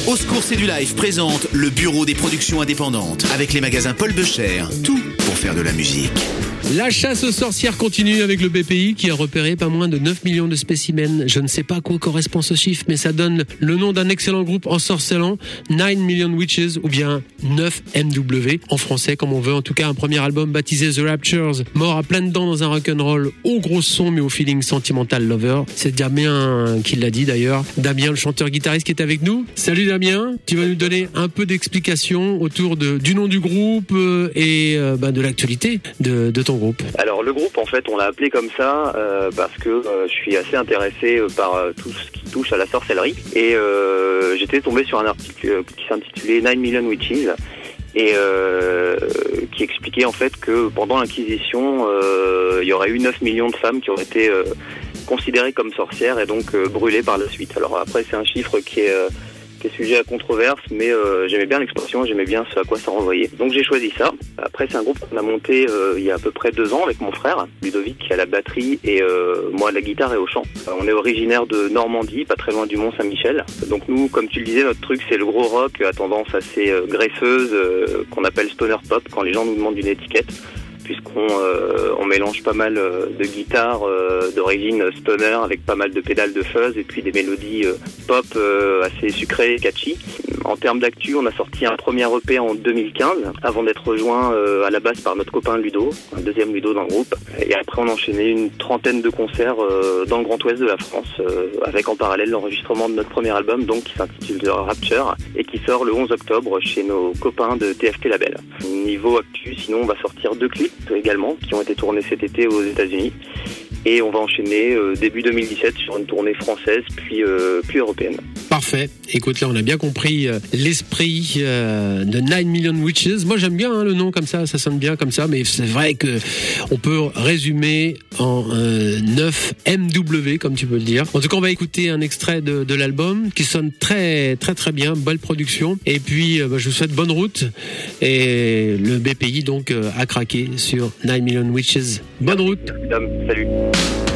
Au Secours, c'est du live présente le Bureau des productions indépendantes avec les magasins Paul Becher. Tout pour faire de la musique. La chasse aux sorcières continue avec le BPI qui a repéré pas moins de 9 millions de spécimens. Je ne sais pas à quoi correspond ce chiffre, mais ça donne le nom d'un excellent groupe ensorcelant, 9 Million Witches, ou bien 9 MW, en français comme on veut. En tout cas, un premier album baptisé The Raptures, mort à pleines dents dans un rock'n'roll au gros son mais au feeling sentimental lover. C'est Damien qui l'a dit d'ailleurs. Damien, le chanteur-guitariste qui est avec nous. Salut Damien, tu vas nous donner un peu d'explications autour du nom du groupe et de l'actualité de ton groupe. Alors le groupe, en fait, on l'a appelé comme ça parce que je suis assez intéressé par tout ce qui touche à la sorcellerie et j'étais tombé sur un article qui s'intitulait 9 Million Witches et qui expliquait en fait que pendant l'Inquisition, il y aurait eu 9 millions de femmes qui auraient été considérées comme sorcières et donc brûlées par la suite. Alors après, c'est un chiffre qui est sujet à controverse, mais j'aimais bien l'expression, j'aimais bien ce à quoi ça renvoyait. Donc j'ai choisi ça. Après, c'est un groupe qu'on a monté il y a à peu près 2 ans avec mon frère, Ludovic, qui a la batterie et moi à la guitare et au chant. On est originaire de Normandie, pas très loin du Mont-Saint-Michel. Donc nous, comme tu le disais, notre truc c'est le gros rock à tendance assez graisseuse, qu'on appelle stoner pop quand les gens nous demandent une étiquette, puisqu'on mélange pas mal de guitares d'origine stoner avec pas mal de pédales de fuzz et puis des mélodies pop assez sucrées et catchy. En termes d'actu, on a sorti un premier EP en 2015 avant d'être rejoint à la base par notre copain Ludo, un deuxième Ludo dans le groupe. Et après on a enchaîné une trentaine de concerts dans le Grand Ouest de la France avec en parallèle l'enregistrement de notre premier album donc qui s'intitule The Rapture et qui sort le 11 octobre chez nos copains de TFT Label. Niveau actu, sinon on va sortir 2 clips également qui ont été tournés cet été aux États-Unis et on va enchaîner début 2017 sur une tournée française puis européenne. Parfait. Écoute, là on a bien compris l'esprit de 9 Million Witches. Moi j'aime bien le nom comme ça sonne bien comme ça, mais c'est vrai que on peut résumer en 9 MW comme tu peux le dire. En tout cas, on va écouter un extrait de l'album qui sonne très très très bien, belle production. Et puis je vous souhaite bonne route et le BPI donc a craqué sur 9 Million Witches. Bonne route. Salut.